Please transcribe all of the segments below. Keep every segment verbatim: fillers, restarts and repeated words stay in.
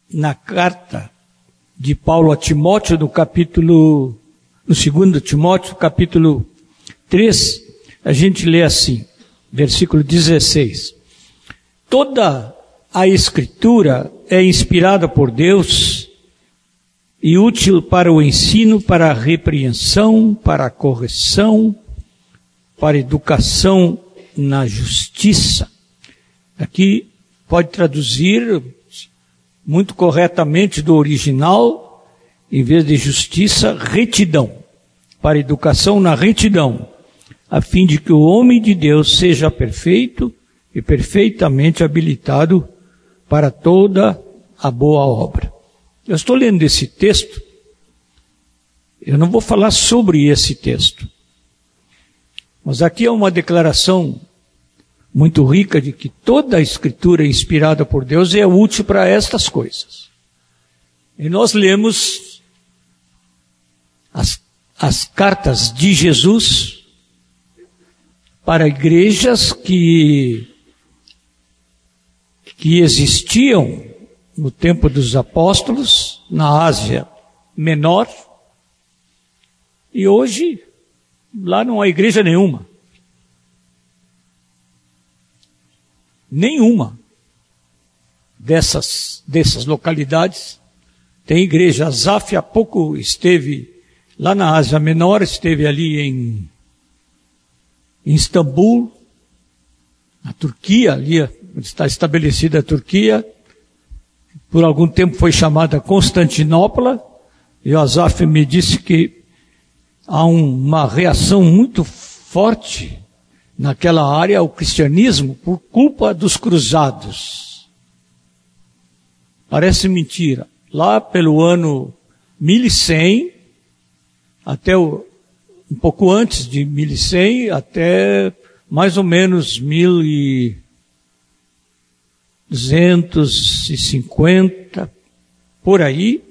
na carta de Paulo a Timóteo, no capítulo, no segundo Timóteo, capítulo três, a gente lê assim, versículo dezesseis. Toda a Escritura é inspirada por Deus e útil para o ensino, para a repreensão, para a correção, para a educação na justiça. Aqui pode traduzir muito corretamente do original, em vez de justiça, retidão. Para a educação na retidão, a fim de que o homem de Deus seja perfeito e perfeitamente habilitado para toda a boa obra. Eu estou lendo esse texto, eu não vou falar sobre esse texto, mas aqui é uma declaração muito rica de que toda a Escritura inspirada por Deus é útil para estas coisas. E nós lemos as, as cartas de Jesus para igrejas que, que existiam no tempo dos apóstolos, na Ásia Menor, e hoje lá não há igreja nenhuma. Nenhuma dessas, dessas localidades tem igreja. Azaf há pouco esteve lá na Ásia Menor, esteve ali em, em Istambul, na Turquia, ali onde está estabelecida a Turquia. Por algum tempo foi chamada Constantinopla, e o Azaf me disse que há um, uma reação muito forte naquela área ao cristianismo por culpa dos cruzados. Parece mentira. Lá pelo ano mil e cem, até o, um pouco antes de mil e cem, até mais ou menos mil e duzentos e cinquenta, por aí,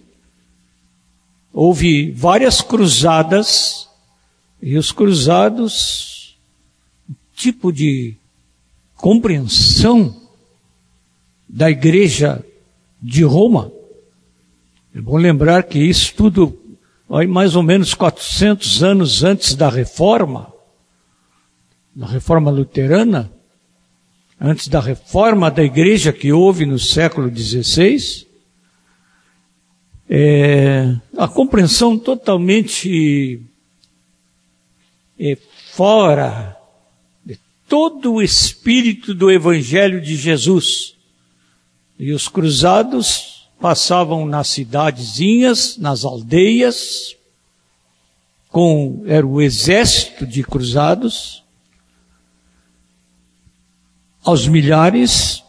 houve várias cruzadas, e os cruzados, tipo de compreensão da igreja de Roma. É bom lembrar que isso tudo, aí mais ou menos quatrocentos anos antes da reforma, da reforma luterana, antes da reforma da igreja que houve no século dezesseis, é, a compreensão totalmente é, fora de todo o espírito do Evangelho de Jesus. E os cruzados passavam nas cidadezinhas, nas aldeias, com, era o exército de cruzados, aos milhares,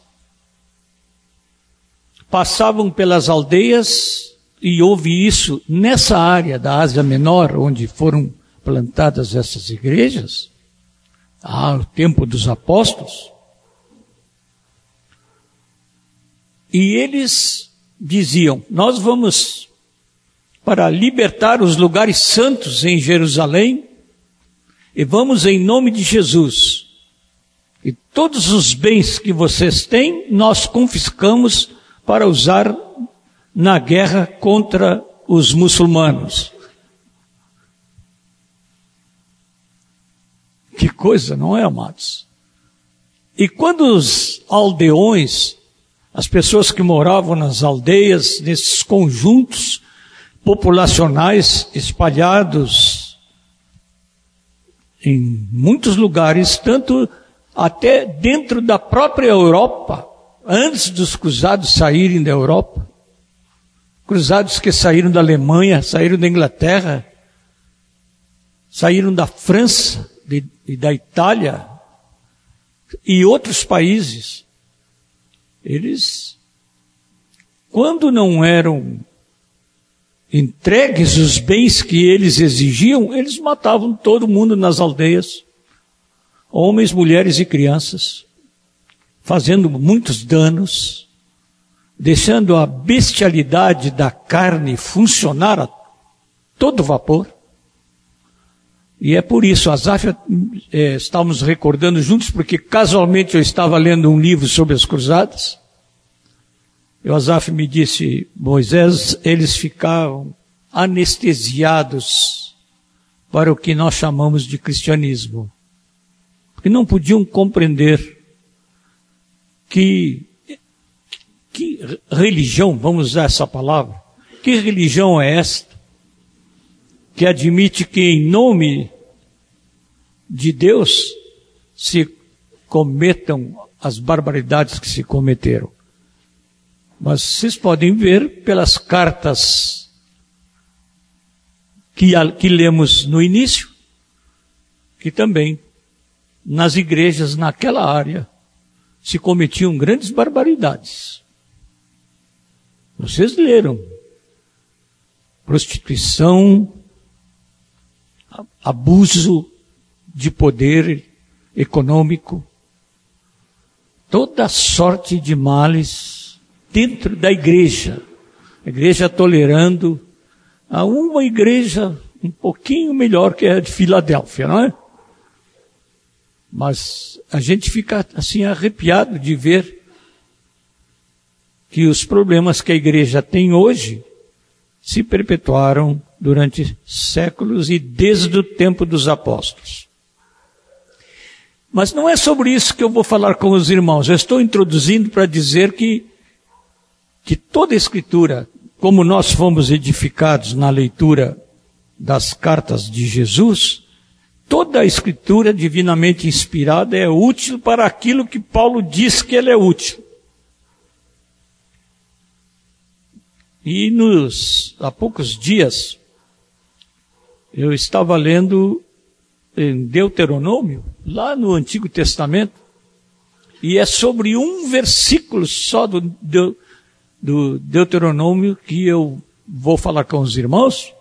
passavam pelas aldeias, e houve isso nessa área da Ásia Menor, onde foram plantadas essas igrejas, ah, o tempo dos apóstolos, e eles diziam, nós vamos para libertar os lugares santos em Jerusalém, e vamos em nome de Jesus. E todos os bens que vocês têm, nós confiscamos para usar na guerra contra os muçulmanos. Que coisa, não é, amados? E quando os aldeões, as pessoas que moravam nas aldeias, nesses conjuntos populacionais espalhados em muitos lugares, tanto até dentro da própria Europa, antes dos cruzados saírem da Europa, cruzados que saíram da Alemanha, saíram da Inglaterra, saíram da França de, e da Itália e outros países, eles, quando não eram entregues os bens que eles exigiam, eles matavam todo mundo nas aldeias, homens, mulheres e crianças, fazendo muitos danos, deixando a bestialidade da carne funcionar a todo vapor. E é por isso, Azaf, é, estávamos recordando juntos, porque casualmente eu estava lendo um livro sobre as cruzadas, E o Asaf me disse, Moisés, eles ficavam anestesiados para o que nós chamamos de cristianismo. Porque não podiam compreender que, que religião, vamos usar essa palavra, que religião é esta que admite que em nome de Deus se cometam as barbaridades que se cometeram. Mas vocês podem ver pelas cartas que, que lemos no início, que também nas igrejas naquela área se cometiam grandes barbaridades. Vocês leram. Prostituição, abuso de poder econômico, toda sorte de males dentro da igreja. A igreja tolerando a uma igreja um pouquinho melhor que a de Filadélfia, não é? Mas a gente fica assim arrepiado de ver que os problemas que a igreja tem hoje se perpetuaram durante séculos e desde o tempo dos apóstolos. Mas não é sobre isso que eu vou falar com os irmãos. Eu estou introduzindo para dizer que, que toda a Escritura, como nós fomos edificados na leitura das cartas de Jesus, toda a Escritura divinamente inspirada é útil para aquilo que Paulo diz que ela é útil. E nos, há poucos dias, eu estava lendo em Deuteronômio, lá no Antigo Testamento, e é sobre um versículo só do, do, do Deuteronômio que eu vou falar com os irmãos,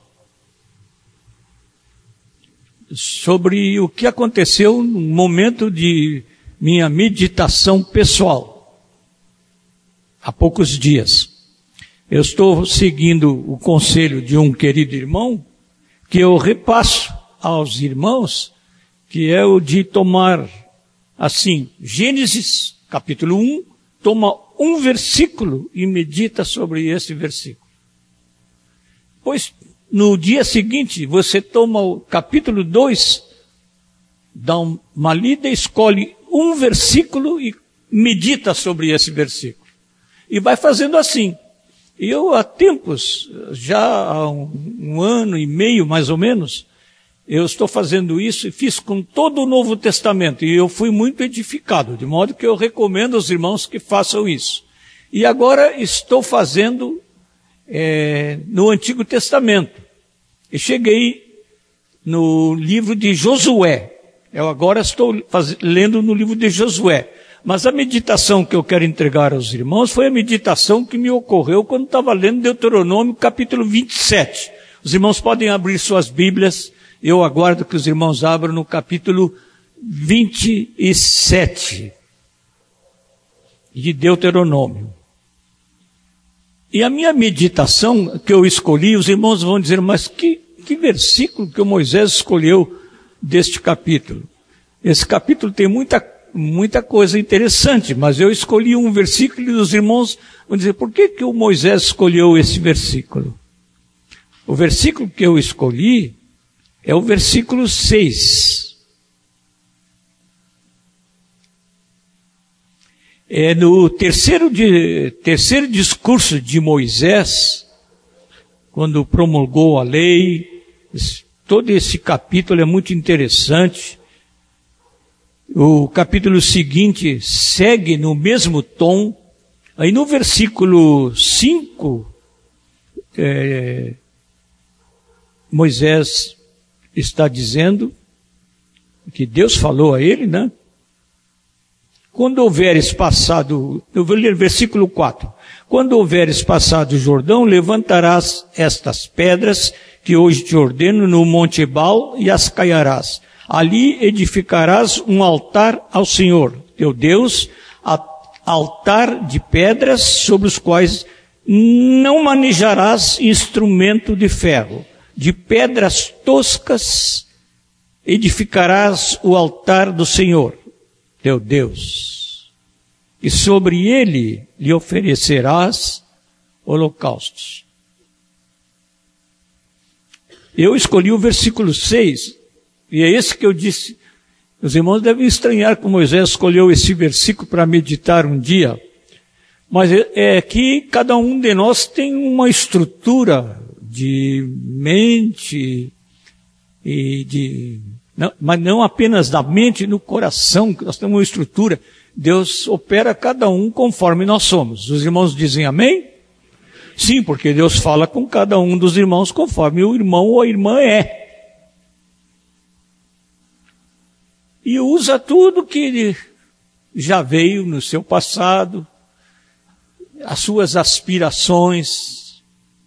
sobre o que aconteceu no momento de minha meditação pessoal, há poucos dias. Eu estou seguindo o conselho de um querido irmão, que eu repasso aos irmãos, que é o de tomar, assim, Gênesis, capítulo um, toma um versículo e medita sobre esse versículo. Pois, no dia seguinte, você toma o capítulo dois, dá uma lida, escolhe um versículo e medita sobre esse versículo. E vai fazendo assim. Eu, há tempos, já há um, um ano e meio, mais ou menos, eu estou fazendo isso e fiz com todo o Novo Testamento. E eu fui muito edificado, de modo que eu recomendo aos irmãos que façam isso. E agora estou fazendo é, no Antigo Testamento. E cheguei no livro de Josué. Eu agora estou faz, lendo no livro de Josué. Mas a meditação que eu quero entregar aos irmãos foi a meditação que me ocorreu quando estava lendo Deuteronômio capítulo vinte e sete. Os irmãos podem abrir suas Bíblias, eu aguardo que os irmãos abram no capítulo vinte e sete de Deuteronômio. E a minha meditação que eu escolhi, os irmãos vão dizer, mas que, que versículo que o Moisés escolheu deste capítulo? Esse capítulo tem muita Muita coisa interessante, mas eu escolhi um versículo e os irmãos vão dizer, por que que o Moisés escolheu esse versículo? O versículo que eu escolhi é o versículo seis. É no terceiro, de, terceiro discurso de Moisés, quando promulgou a lei, todo esse capítulo é muito interessante. O capítulo seguinte segue no mesmo tom. Aí no versículo cinco, é, Moisés está dizendo que Deus falou a ele, né? Quando houveres passado, eu vou ler versículo quatro. Quando houveres passado o Jordão, levantarás estas pedras que hoje te ordeno no Monte Ebal e as caiarás. Ali edificarás um altar ao Senhor, teu Deus, altar de pedras sobre os quais não manejarás instrumento de ferro. De pedras toscas edificarás o altar do Senhor, teu Deus. e sobre ele lhe oferecerás holocaustos. Eu escolhi o versículo seis, e é esse que eu disse. Os irmãos devem estranhar que Moisés escolheu esse versículo para meditar um dia, mas é que cada um de nós tem uma estrutura de mente e de, não, mas não apenas da mente, no coração, que nós temos uma estrutura. Deus opera cada um conforme nós somos. Os irmãos dizem amém? Sim, porque Deus fala com cada um dos irmãos conforme o irmão ou a irmã é. E usa tudo que já veio no seu passado, as suas aspirações,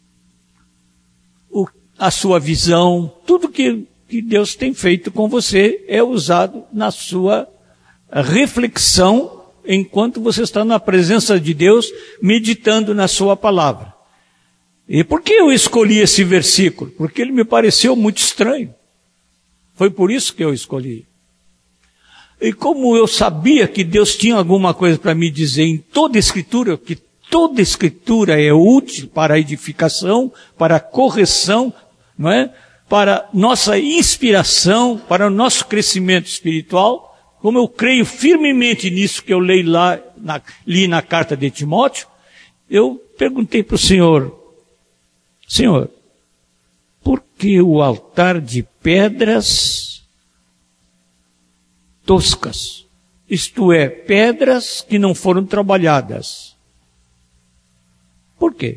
o, a sua visão, tudo que, que Deus tem feito com você é usado na sua reflexão enquanto você está na presença de Deus, meditando na sua palavra. E por que eu escolhi esse versículo? Porque ele me pareceu muito estranho. Foi por isso que eu escolhi. E como eu sabia que Deus tinha alguma coisa para me dizer em toda a Escritura, que toda a Escritura é útil para a edificação, para a correção, não é? Para nossa inspiração, para o nosso crescimento espiritual, como eu creio firmemente nisso que eu leio lá, na, li na carta de Timóteo, eu perguntei para o Senhor, Senhor, por que o altar de pedras toscas? Isto é, pedras que não foram trabalhadas. Por quê?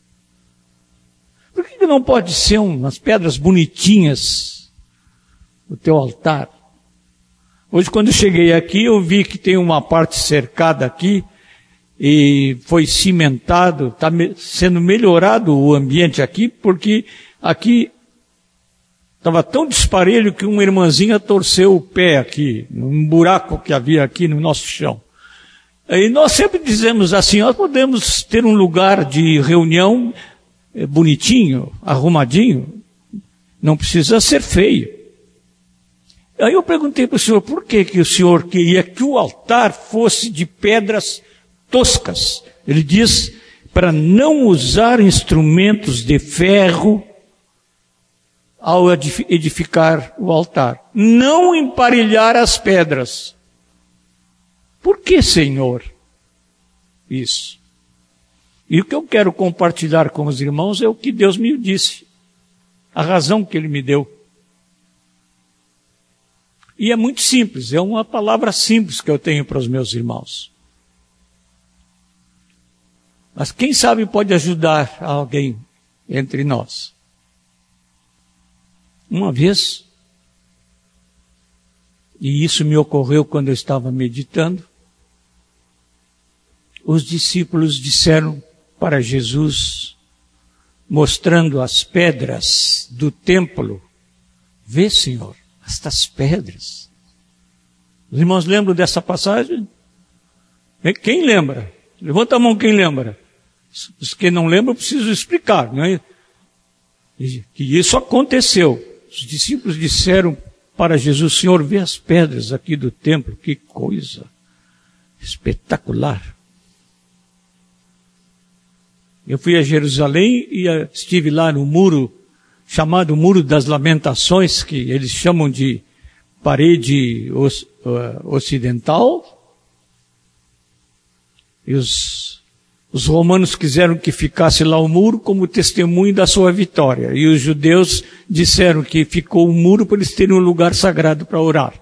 Por que não pode ser umas pedras bonitinhas no teu altar? Hoje, quando eu cheguei aqui, eu vi que tem uma parte cercada aqui e foi cimentado, está sendo melhorado o ambiente aqui, porque aqui estava tão disparelho que uma irmãzinha torceu o pé aqui, num buraco que havia aqui no nosso chão. E nós sempre dizemos assim, nós podemos ter um lugar de reunião bonitinho, arrumadinho, não precisa ser feio. Aí eu perguntei para o Senhor, por que, que o Senhor queria que o altar fosse de pedras toscas? Ele diz, para não usar instrumentos de ferro ao edificar o altar. Não emparelhar as pedras. Por que, Senhor? Isso. E o que eu quero compartilhar com os irmãos é o que Deus me disse. A razão que Ele me deu. E é muito simples, é uma palavra simples que eu tenho para os meus irmãos. Mas quem sabe pode ajudar alguém entre nós. Uma vez, e isso me ocorreu quando eu estava meditando, os discípulos disseram para Jesus, mostrando as pedras do templo, vê, Senhor, estas pedras. Os irmãos lembram dessa passagem? Quem lembra? Levanta a mão quem lembra. Os que não lembram, eu preciso explicar, não é? Que isso aconteceu. Os discípulos disseram para Jesus, Senhor, vê as pedras aqui do templo, que coisa espetacular. Eu fui a Jerusalém e estive lá no muro, chamado Muro das Lamentações, que eles chamam de parede ocidental. E os, os romanos quiseram que ficasse lá o muro como testemunho da sua vitória. E os judeus disseram que ficou o muro para eles terem um lugar sagrado para orar.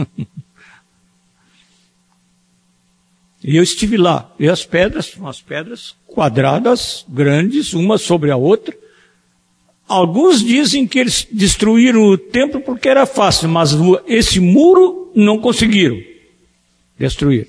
E eu estive lá. E as pedras, umas pedras quadradas, grandes, uma sobre a outra. Alguns dizem que eles destruíram o templo porque era fácil, mas esse muro não conseguiram destruir.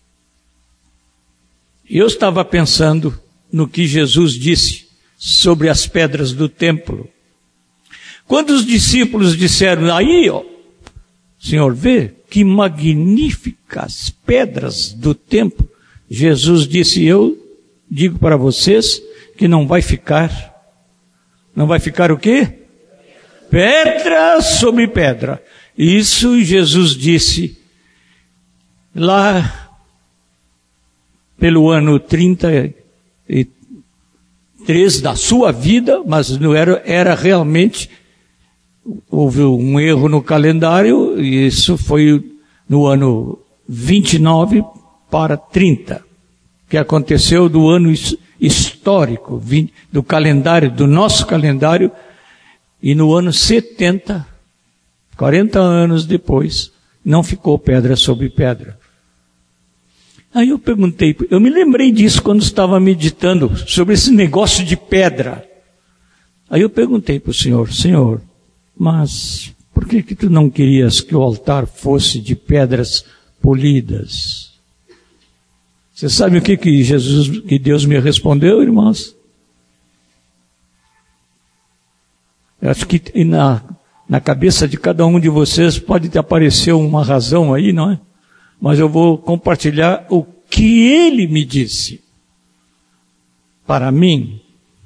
E eu estava pensando no que Jesus disse sobre as pedras do templo. Quando os discípulos disseram, aí, ó, Senhor, vê que magníficas pedras do templo. Jesus disse, eu digo para vocês que não vai ficar, não vai ficar o quê? Pedra sobre pedra. Isso Jesus disse lá pelo ano trinta e três da sua vida, mas não era, era realmente, houve um erro no calendário, e isso foi no ano vinte e nove para trinta, que aconteceu do ano histórico, do calendário, do nosso calendário, e no ano setenta, quarenta anos depois, não ficou pedra sobre pedra. Aí eu perguntei, eu me lembrei disso quando estava meditando sobre esse negócio de pedra. Aí eu perguntei para o Senhor, Senhor, mas por que que tu não querias que o altar fosse de pedras polidas? Você sabe o que que Jesus, que Deus me respondeu, irmãos? Eu acho que na, na cabeça de cada um de vocês pode aparecer uma razão aí, não é? Mas eu vou compartilhar o que ele me disse. Para mim,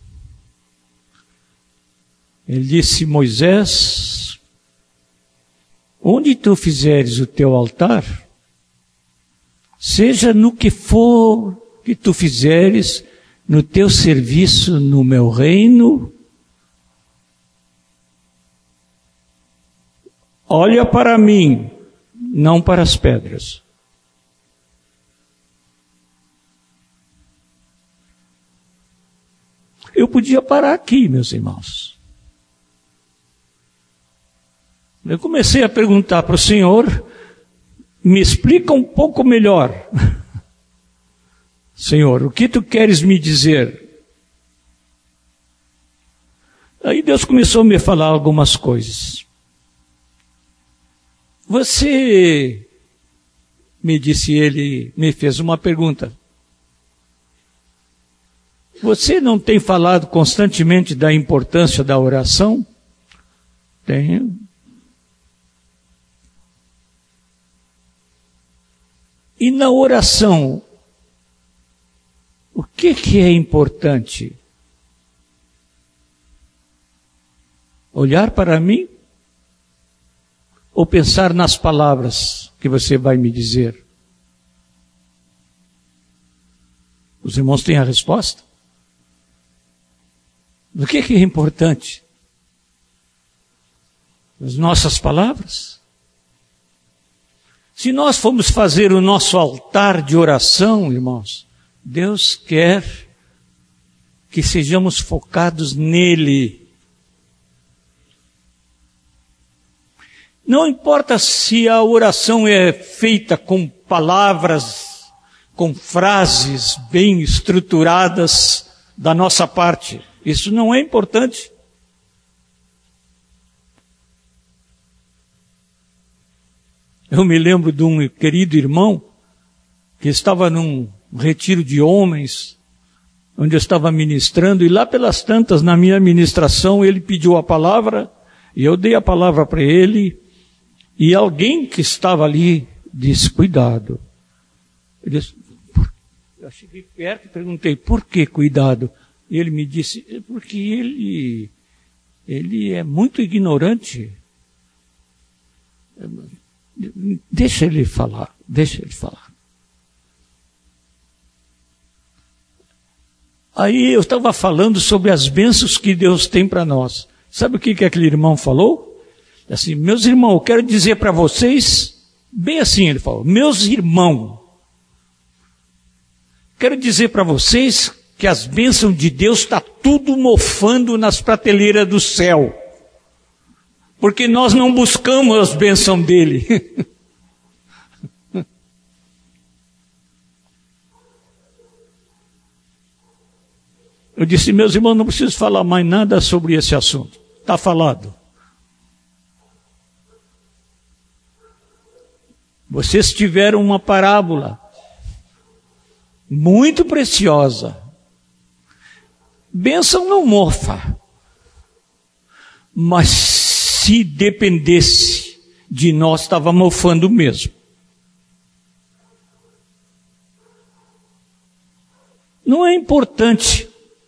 ele disse, Moisés, onde tu fizeres o teu altar, seja no que for que tu fizeres, no teu serviço no meu reino, olha para mim, não para as pedras. Eu podia parar aqui, meus irmãos. Eu comecei a perguntar para o Senhor, me explica um pouco melhor. Senhor, o que tu queres me dizer? Aí Deus começou a me falar algumas coisas. Você, me disse ele, me fez uma pergunta. Você não tem falado constantemente da importância da oração? Tenho. E na oração, o que que é importante? Olhar para mim? Ou pensar nas palavras que você vai me dizer? Os irmãos têm a resposta? O que que é importante? As nossas palavras? Se nós formos fazer o nosso altar de oração, irmãos, Deus quer que sejamos focados nele. Não importa se a oração é feita com palavras, com frases bem estruturadas da nossa parte. Isso não é importante. Eu me lembro de um querido irmão que estava num retiro de homens, onde eu estava ministrando, e lá pelas tantas, na minha ministração, ele pediu a palavra, e eu dei a palavra para ele, e alguém que estava ali disse, cuidado. Ele disse, eu cheguei perto e perguntei, por que cuidado? E ele me disse, porque ele, ele é muito ignorante. Deixa ele falar, deixa ele falar. Aí eu estava falando sobre as bênçãos que Deus tem para nós. Sabe o que, que aquele irmão falou? Assim, meus irmãos, eu quero dizer para vocês, bem assim ele falou, meus irmãos, quero dizer para vocês que as bênçãos de Deus está tudo mofando nas prateleiras do céu. Porque nós não buscamos as bênçãos dele. Eu disse, meus irmãos, não preciso falar mais nada sobre esse assunto. Está falado. Vocês tiveram uma parábola muito preciosa. Bênção não mofa. Mas se dependesse de nós, estava mofando mesmo. Não é importante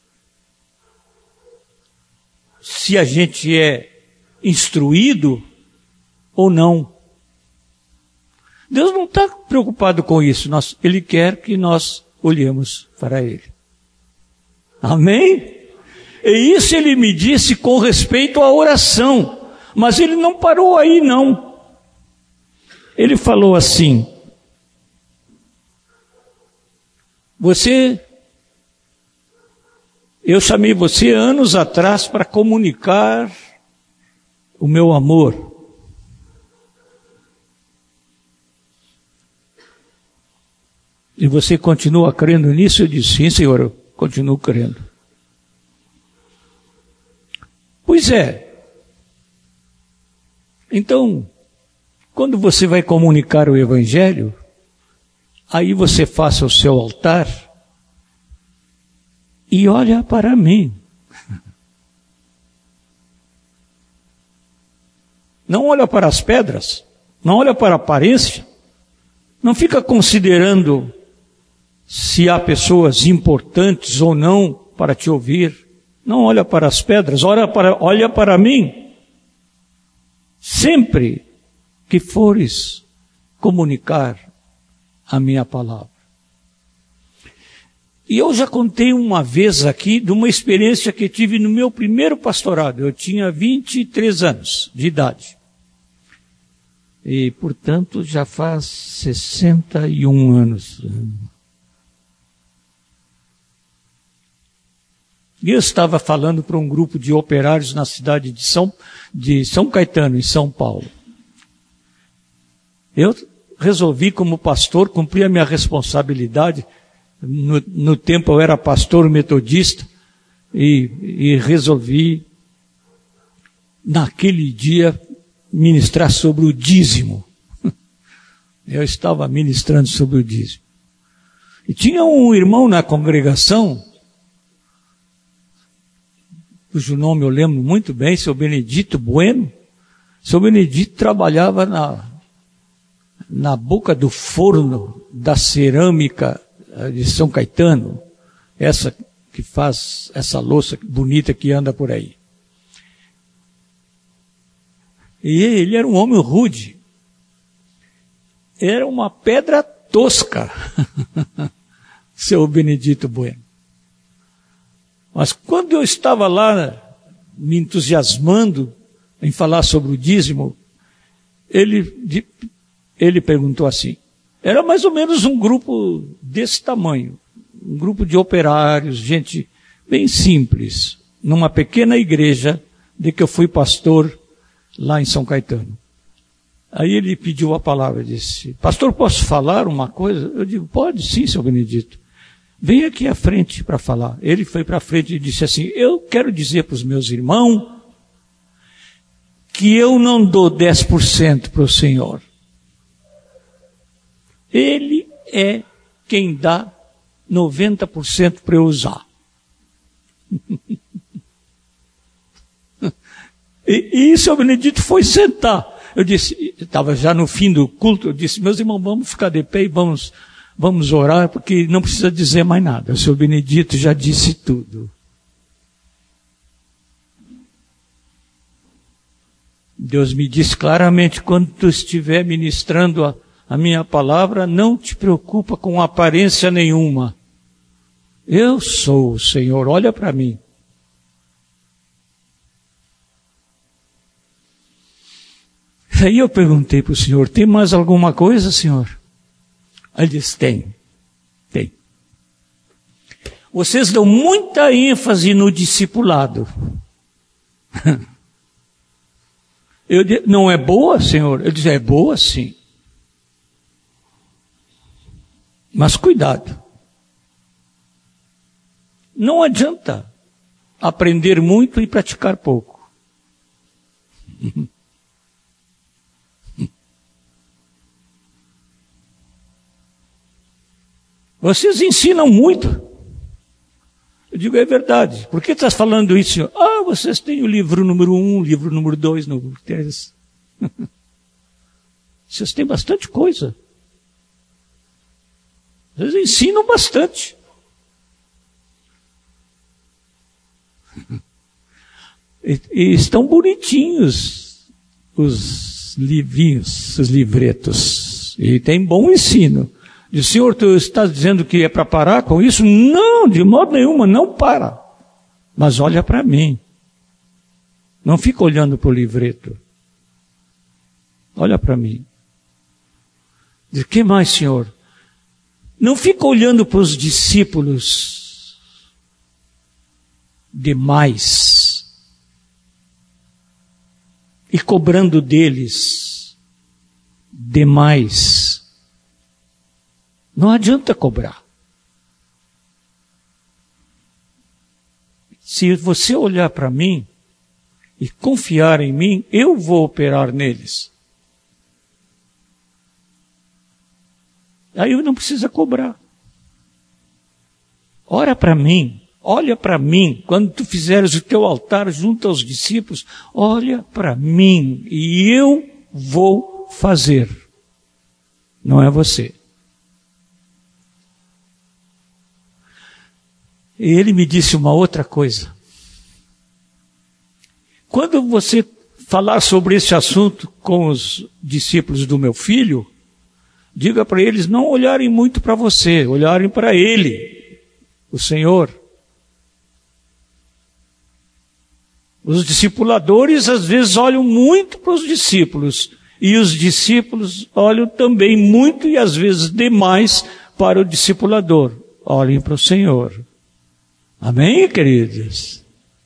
se a gente é instruído ou não. Deus não está preocupado com isso. Nós, Ele quer que nós olhemos para Ele. Amém? E isso Ele me disse com respeito à oração. Mas Ele não parou aí, não. Ele falou assim: Você, eu chamei você anos atrás para comunicar o meu amor. E você continua crendo nisso? Eu disse: sim, Senhor, eu continuo crendo. Pois é. Então, quando você vai comunicar o Evangelho, aí você faça o seu altar e olha para mim. Não olha para as pedras, não olha para a aparência, não fica considerando se há pessoas importantes ou não para te ouvir. Não olha para as pedras, olha para, olha para mim. Sempre que fores comunicar a minha palavra. E eu já contei uma vez aqui de uma experiência que tive no meu primeiro pastorado. Eu tinha vinte e três anos de idade. E, portanto, já faz sessenta e um anos. E eu estava falando para um grupo de operários na cidade de São, de São Caetano, em São Paulo. Eu resolvi, como pastor, cumprir a minha responsabilidade. No, no tempo eu era pastor metodista e, e resolvi, naquele dia, ministrar sobre o dízimo. Eu estava ministrando sobre o dízimo. E tinha um irmão na congregação, cujo nome eu lembro muito bem, seu Benedito Bueno. Seu Benedito trabalhava na, na boca do forno da cerâmica de São Caetano, essa que faz essa louça bonita que anda por aí. E ele era um homem rude. Era uma pedra tosca, seu Benedito Bueno. Mas quando eu estava lá me entusiasmando em falar sobre o dízimo, ele, ele perguntou assim, era mais ou menos um grupo desse tamanho, um grupo de operários, gente bem simples, numa pequena igreja de que eu fui pastor lá em São Caetano. Aí ele pediu a palavra, disse, pastor, posso falar uma coisa? Eu digo, pode sim, seu Benedito. Vem aqui à frente para falar. Ele foi para a frente e disse assim, eu quero dizer para os meus irmãos que eu não dou dez por cento para o Senhor. Ele é quem dá noventa por cento para eu usar. e, e seu Benedito foi sentar. Eu disse, estava já no fim do culto, eu disse, meus irmãos, vamos ficar de pé e vamos... Vamos orar, porque não precisa dizer mais nada. O senhor Benedito já disse tudo. Deus me disse claramente, quando tu estiver ministrando a, a minha palavra, não te preocupa com aparência nenhuma. Eu sou o Senhor, olha para mim. Aí eu perguntei para o Senhor, tem mais alguma coisa, Senhor? Ele disse, tem, tem. Vocês dão muita ênfase no discipulado. Eu disse, não é boa, Senhor? Ele disse, é boa sim. Mas cuidado. Não adianta aprender muito e praticar pouco. Vocês ensinam muito. Eu digo, é verdade. Por que estás falando isso, senhor? Ah, vocês têm o livro número um, livro número dois, número três. Vocês têm bastante coisa. Vocês ensinam bastante. E, e estão bonitinhos os livrinhos, os livretos. E tem bom ensino. Diz, Senhor, tu estás dizendo que é para parar com isso? Não, de modo nenhum, não para. Mas olha para mim. Não fica olhando para o livreto. Olha para mim. Diz, que mais, Senhor? Não fica olhando para os discípulos demais e cobrando deles demais. Não adianta cobrar. Se você olhar para mim e confiar em mim, eu vou operar neles. Aí não precisa cobrar. Ora para mim, olha para mim. Quando tu fizeres o teu altar junto aos discípulos, olha para mim e eu vou fazer. Não é você. E ele me disse uma outra coisa. Quando você falar sobre esse assunto com os discípulos do meu filho, diga para eles não olharem muito para você, olharem para ele, o Senhor. Os discipuladores às vezes olham muito para os discípulos, e os discípulos olham também muito e às vezes demais para o discipulador. Olhem para o Senhor. Amém, queridos?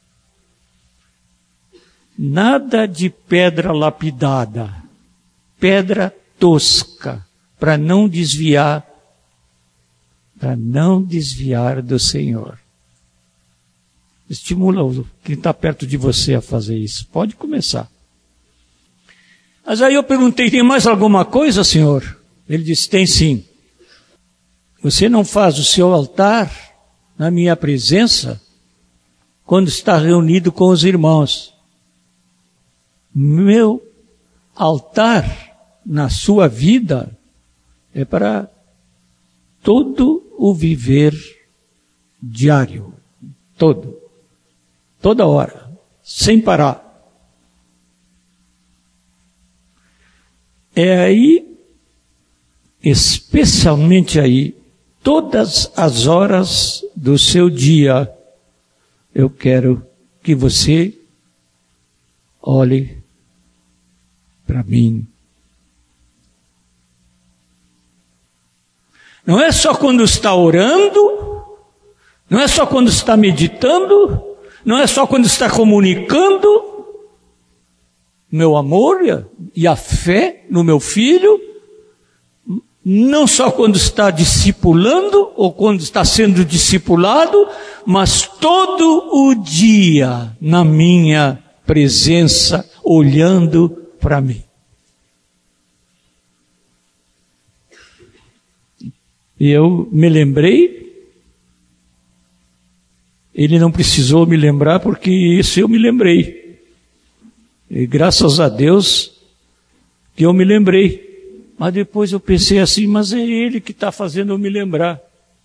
Nada de pedra lapidada, pedra tosca, para não desviar, para não desviar do Senhor. Estimula quem está perto de você a fazer isso. Pode começar. Mas aí eu perguntei, tem mais alguma coisa, Senhor? Ele disse, tem sim. Você não faz o seu altar na minha presença quando está reunido com os irmãos. Meu altar na sua vida é para todo o viver diário. Todo. Toda hora. Sem parar. É aí, especialmente aí, todas as horas do seu dia, eu quero que você olhe para mim. Não é só quando está orando, não é só quando está meditando, não é só quando está comunicando meu amor e a fé no meu filho, não só quando está discipulando ou quando está sendo discipulado, mas todo o dia na minha presença, olhando para mim. E eu me lembrei, ele não precisou me lembrar porque isso eu me lembrei. E graças a Deus que eu me lembrei. Mas depois eu pensei assim, mas é ele que está fazendo eu me lembrar.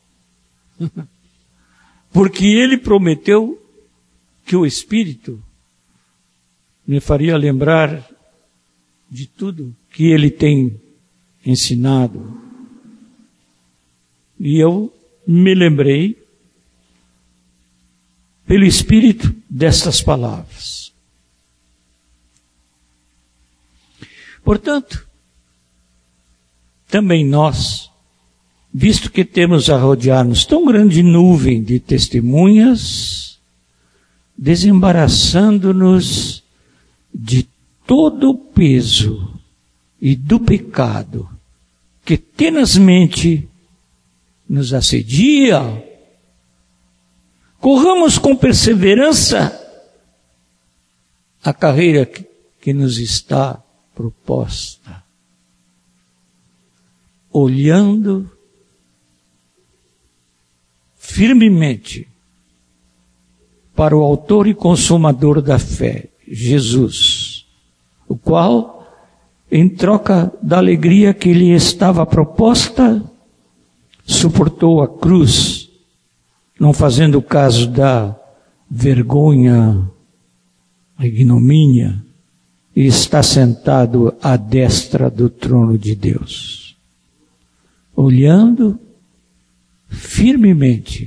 Porque ele prometeu que o Espírito me faria lembrar de tudo que ele tem ensinado. E eu me lembrei, pelo Espírito, destas palavras. Portanto, também nós, visto que temos a rodear-nos tão grande nuvem de testemunhas, desembaraçando-nos de todo o peso e do pecado que tenazmente nos assedia, corramos com perseverança a carreira que, que nos está proposta, olhando firmemente para o autor e consumador da fé, Jesus, o qual, em troca da alegria que lhe estava proposta, suportou a cruz, não fazendo caso da vergonha, a ignomínia, e está sentado à destra do trono de Deus. olhando firmemente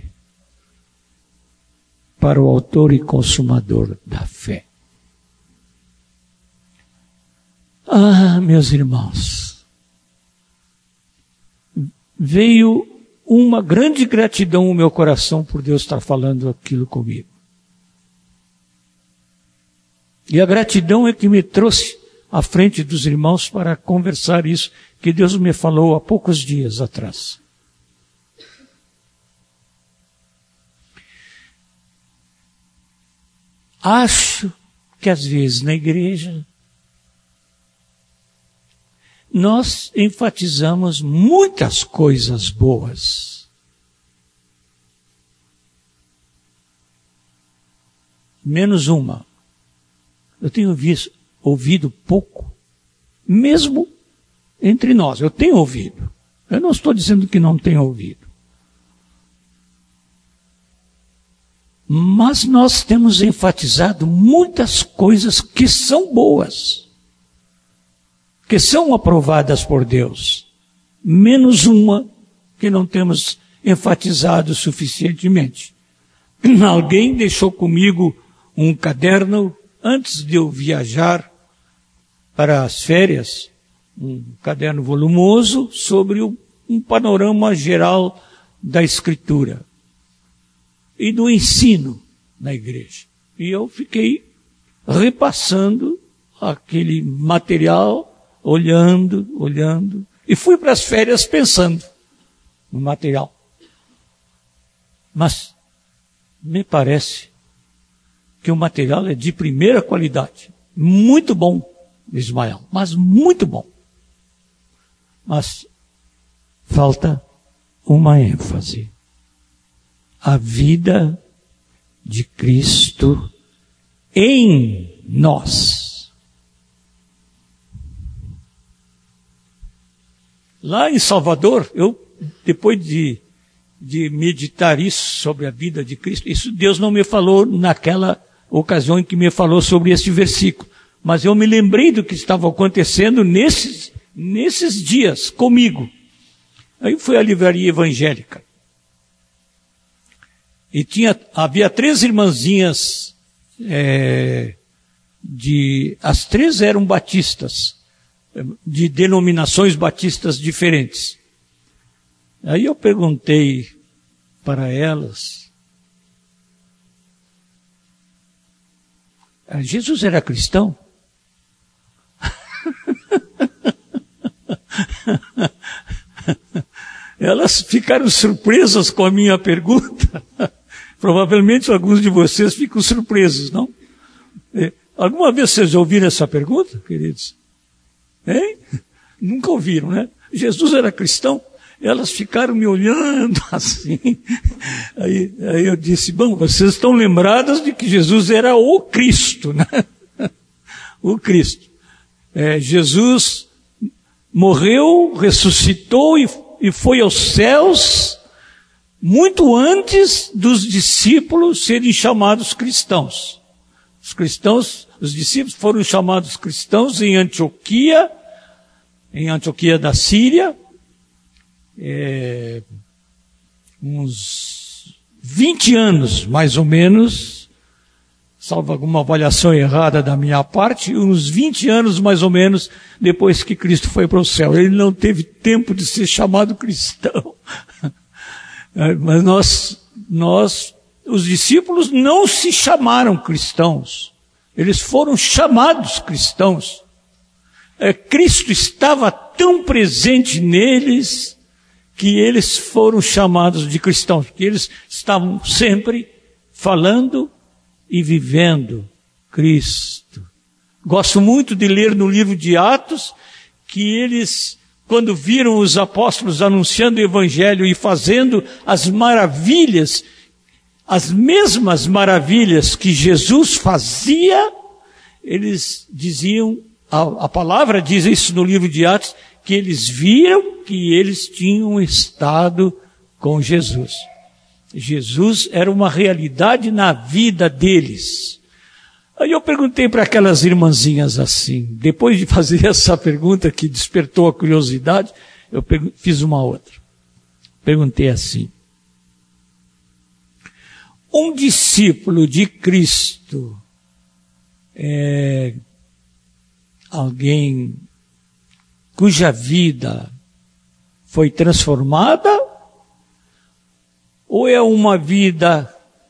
para o autor e consumador da fé. Ah, meus irmãos, veio uma grande gratidão no meu coração por Deus estar falando aquilo comigo. E a gratidão é que me trouxe à frente dos irmãos para conversar isso que Deus me falou há poucos dias atrás. Acho que às vezes na igreja nós enfatizamos muitas coisas boas. Menos uma. Eu tenho visto, ouvido pouco, mesmo entre nós. Eu tenho ouvido. Eu não estou dizendo que não tenho ouvido. Mas nós temos enfatizado muitas coisas que são boas, que são aprovadas por Deus, menos uma que não temos enfatizado suficientemente. Alguém deixou comigo um caderno antes de eu viajar para as férias, um caderno volumoso sobre um panorama geral da Escritura e do ensino na igreja. E eu fiquei repassando aquele material, olhando, olhando, e fui para as férias pensando no material. Mas me parece que o material é de primeira qualidade. Muito bom, Ismael, mas muito bom. Mas falta uma ênfase. A vida de Cristo em nós. Lá em Salvador, eu, depois de, de meditar isso sobre a vida de Cristo, isso Deus não me falou naquela ocasião em que me falou sobre este versículo, mas eu me lembrei do que estava acontecendo nesses, nesses dias comigo. Aí fui à livraria evangélica. E tinha, havia três irmãzinhas, é, de, as três eram batistas, de denominações batistas diferentes. Aí eu perguntei para elas, Jesus era cristão? Elas ficaram surpresas com a minha pergunta. Provavelmente alguns de vocês ficam surpresos, não? É, alguma vez vocês ouviram essa pergunta, queridos? Hein? Nunca ouviram, né? Jesus era cristão? Elas ficaram me olhando assim. Aí, aí eu disse, bom, vocês estão lembradas de que Jesus era o Cristo, né? O Cristo. É, Jesus morreu, ressuscitou e, e foi aos céus muito antes dos discípulos serem chamados cristãos. Os cristãos, os discípulos foram chamados cristãos em Antioquia, em Antioquia da Síria, é, uns vinte anos, mais ou menos, salvo alguma avaliação errada da minha parte, uns vinte anos mais ou menos depois que Cristo foi para o céu. Ele não teve tempo de ser chamado cristão. Mas nós, nós, os discípulos não se chamaram cristãos. Eles foram chamados cristãos. É, Cristo estava tão presente neles que eles foram chamados de cristãos, porque eles estavam sempre falando e vivendo Cristo. Gosto muito de ler no livro de Atos que eles, quando viram os apóstolos anunciando o evangelho e fazendo as maravilhas, as mesmas maravilhas que Jesus fazia, eles diziam, a, a palavra diz isso no livro de Atos, que eles viram que eles tinham estado com Jesus. Jesus era uma realidade na vida deles. Aí eu perguntei para aquelas irmãzinhas assim, depois de fazer essa pergunta que despertou a curiosidade, eu fiz uma outra. Perguntei assim: um discípulo de Cristo é alguém cuja vida foi transformada, ou é uma vida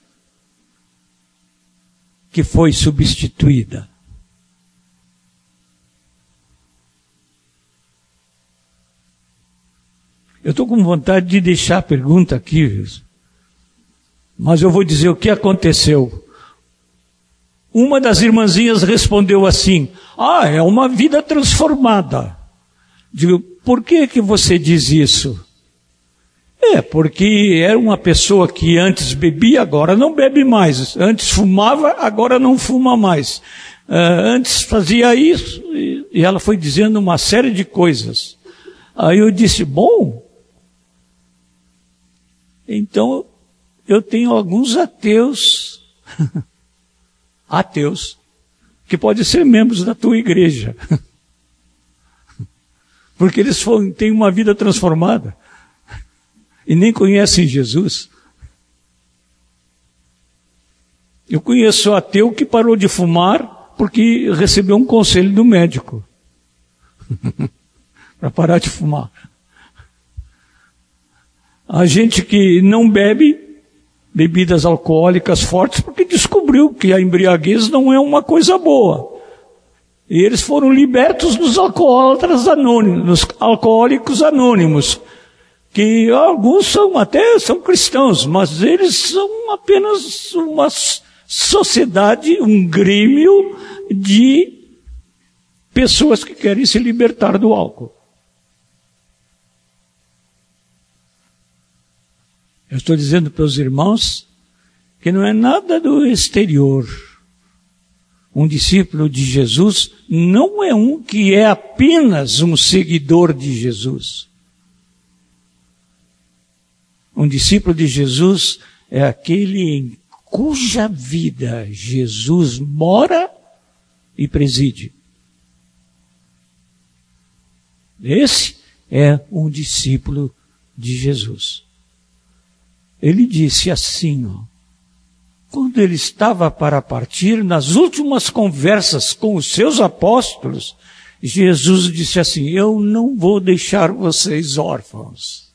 que foi substituída? Eu estou com vontade de deixar a pergunta aqui, viu? Mas eu vou dizer o que aconteceu. Uma das irmãzinhas respondeu assim: ah, é uma vida transformada. Digo, por que que você diz isso? É, porque era uma pessoa que antes bebia, agora não bebe mais. Antes fumava, agora não fuma mais. Uh, antes fazia isso, e, e ela foi dizendo uma série de coisas. Aí eu disse, bom, então eu tenho alguns ateus, ateus, que podem ser membros da tua igreja. Porque eles foram, têm uma vida transformada e nem conhecem Jesus. Eu conheço um ateu que parou de fumar porque recebeu um conselho do médico para parar de fumar. A gente que não bebe bebidas alcoólicas fortes porque descobriu que a embriaguez não é uma coisa boa. E eles foram libertos dos alcoólatras anônimos, dos alcoólicos anônimos, que alguns são até são cristãos, mas eles são apenas uma sociedade, um grêmio de pessoas que querem se libertar do álcool. Eu estou dizendo para os irmãos que não é nada do exterior. Um discípulo de Jesus não é um que é apenas um seguidor de Jesus. Um discípulo de Jesus é aquele em cuja vida Jesus mora e preside. Esse é um discípulo de Jesus. Ele disse assim, ó, quando ele estava para partir, nas últimas conversas com os seus apóstolos, Jesus disse assim, eu não vou deixar vocês órfãos.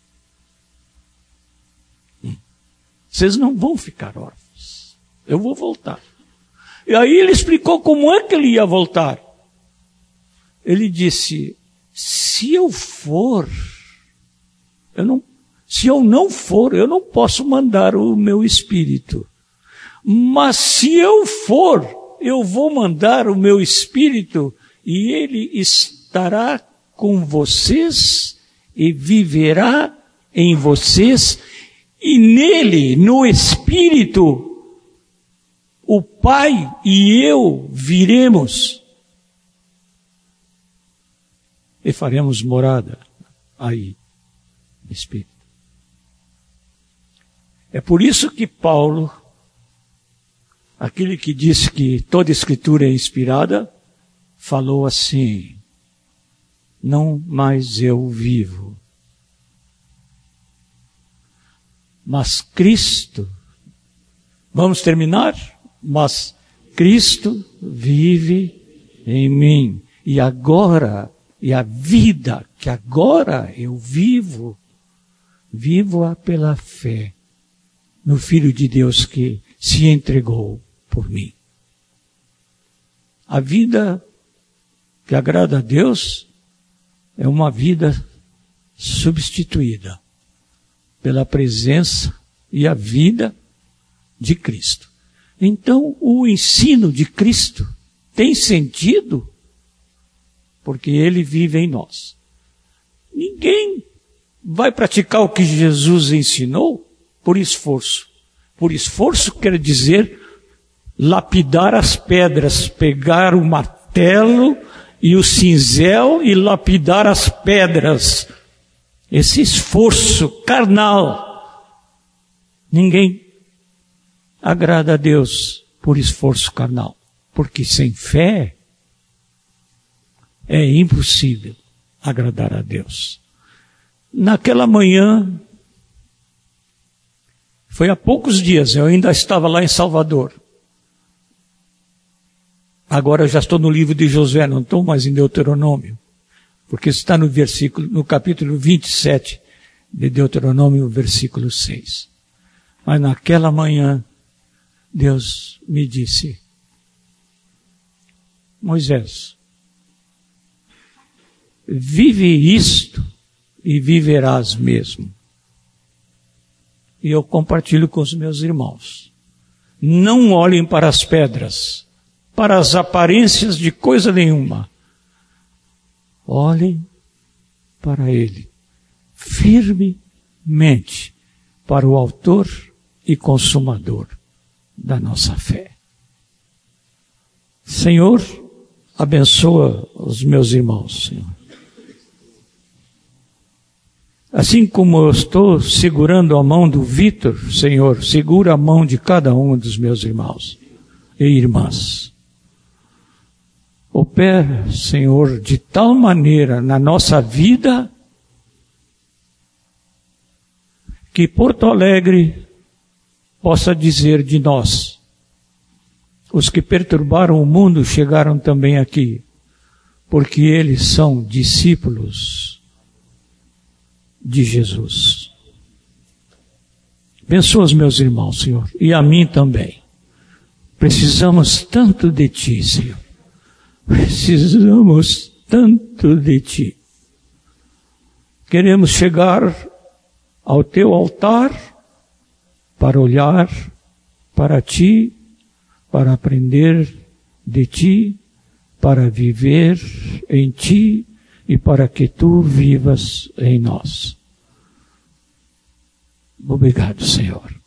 Vocês não vão ficar órfãos. Eu vou voltar. E aí ele explicou como é que ele ia voltar. Ele disse, se eu for, eu não, se eu não for, eu não posso mandar o meu espírito. Mas se eu for, eu vou mandar o meu espírito e ele estará com vocês e viverá em vocês. E nele, no espírito, o Pai e eu viremos e faremos morada aí, no espírito. É por isso que Paulo, aquele que disse que toda escritura é inspirada, falou assim, não mais eu vivo, mas Cristo, vamos terminar? Mas Cristo vive em mim, e agora, e a vida que agora eu vivo, vivo-a pela fé no Filho de Deus que se entregou por mim. A vida que agrada a Deus é uma vida substituída pela presença e a vida de Cristo. Então, o ensino de Cristo tem sentido porque Ele vive em nós. Ninguém vai praticar o que Jesus ensinou por esforço. Por esforço quer dizer lapidar as pedras, pegar o martelo e o cinzel e lapidar as pedras. Esse esforço carnal, ninguém agrada a Deus por esforço carnal, porque sem fé é impossível agradar a Deus. naquela manhã, foi há poucos dias, eu ainda estava lá em Salvador. Agora eu já estou no livro de Josué, não estou mais em Deuteronômio, porque está no versículo, no capítulo vinte e sete de Deuteronômio, versículo seis. Mas naquela manhã, Deus me disse: Moisés, vive isto e viverás mesmo. E eu compartilho com os meus irmãos. Não olhem para as pedras, para as aparências de coisa nenhuma. Olhem para Ele, firmemente, para o autor e consumador da nossa fé. Senhor, abençoa os meus irmãos, Senhor. Assim como eu estou segurando a mão do Vitor, Senhor, segura a mão de cada um dos meus irmãos e irmãs. Opera, Senhor, de tal maneira na nossa vida que Porto Alegre possa dizer de nós: os que perturbaram o mundo chegaram também aqui, porque eles são discípulos de Jesus. Abençoa os meus irmãos, Senhor, e a mim também. Precisamos tanto de Ti, Senhor. Precisamos tanto de Ti. Queremos chegar ao Teu altar para olhar para Ti, para aprender de Ti, para viver em Ti e para que Tu vivas em nós. Obrigado, Senhor.